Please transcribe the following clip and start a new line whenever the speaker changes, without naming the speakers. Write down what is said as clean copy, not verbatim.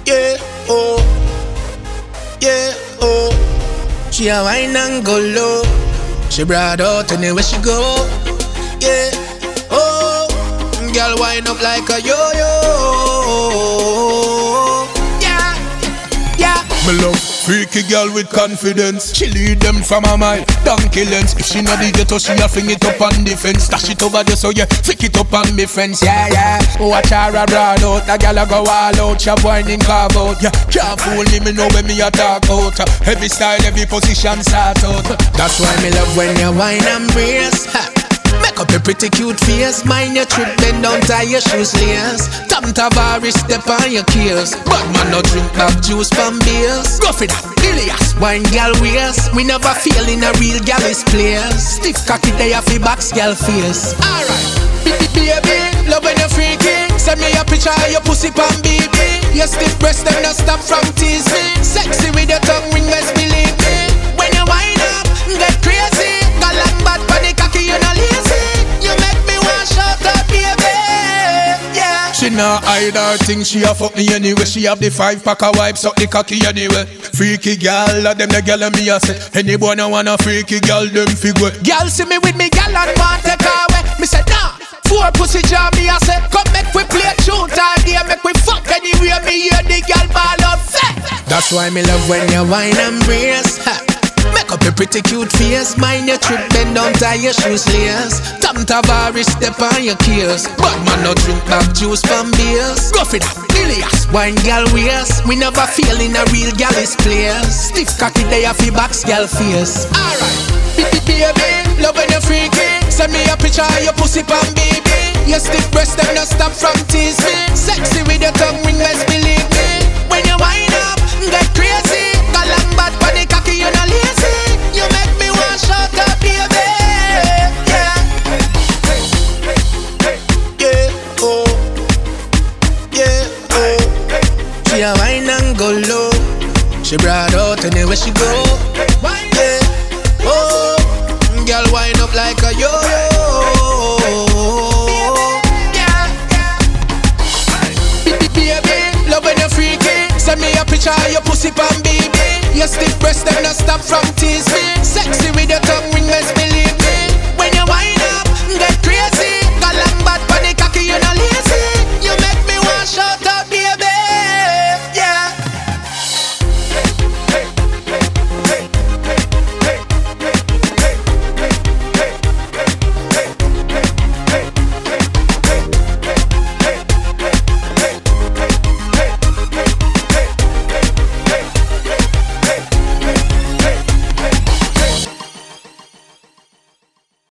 Yeah, oh, yeah, oh. She a wine and go low. She brought out anywhere she go. Yeah, oh, girl wind up like a yo-yo. Yeah, yeah.
Me love freaky girl with confidence. She lead them from a mile, donkey lens. If she not the ghetto, she a fling it up on the fence. Stash it over there, so yeah, flick it up on me friends. Yeah, yeah. Watch her a broad out, the girl a go all out. She whining carve out. Yeah, can't fool me know when me a talk out. Every style, every position start out.
That's why me love when you whine and brace. Ha. Make up your pretty cute face. Mind your trip, bend down, tie your shoes lace. Tom Tavares, step on your keels. But man no drink back juice from beers. Go for that, Ilias. Wine gal waist. We never feel in a real gal's place. Stiff cocky they have the box gal face. Alright, baby, love when you're freaky. Send me a picture of your pussy pan baby. Your stiff breast them not stop from tease me. Sexy with your tongue ring, best believe me. When you wind up, get crazy. Galang bad for the cocky, you no lazy. You make me want shout up, baby. Yeah.
She not hide her thing, she a fuck me anyway. She have the 5-pack of wipes up the cocky anyway. Freaky girl, them the girl and me a say. Any boy no want a freaky girl, them figure.
Girl see me with me, girl and want take her away. Me say nah, 4 pussy jar me a say. Come make we play tune all day, make we fuck anywhere. Me hear the girl ball out say. That's why me love when you whine and brace. Ha. Make up your pretty cute face. Mind your trip, bend down, tie your shoes lace. Tom Tavares, step on your keels. But man no drink back juice from beers. Go for that, Ilias. Wine gal waist. We never feel in a real gal's place. Stiff cocky they have the box gal face. Alright, baby, love when you're freaky. Send me a picture of your pussy pan baby. Your stiff breast them not stop from tease me. Sexy with your tongue ring, best believe me. When you wind up, get crazy. Galang bad for the cocky, you no lazy. You make me want shout up, baby. Yeah, yeah, oh, yeah, oh. She a wine and go low. She brought out anywhere she go. Yeah, oh, girl wind up like a yo-yo. Yeah, baby, love when you're freaky. Send me a picture of your pussy pan baby. Your stiff breast them not stop from tease me. Sexy with your tongue ring, best believe me.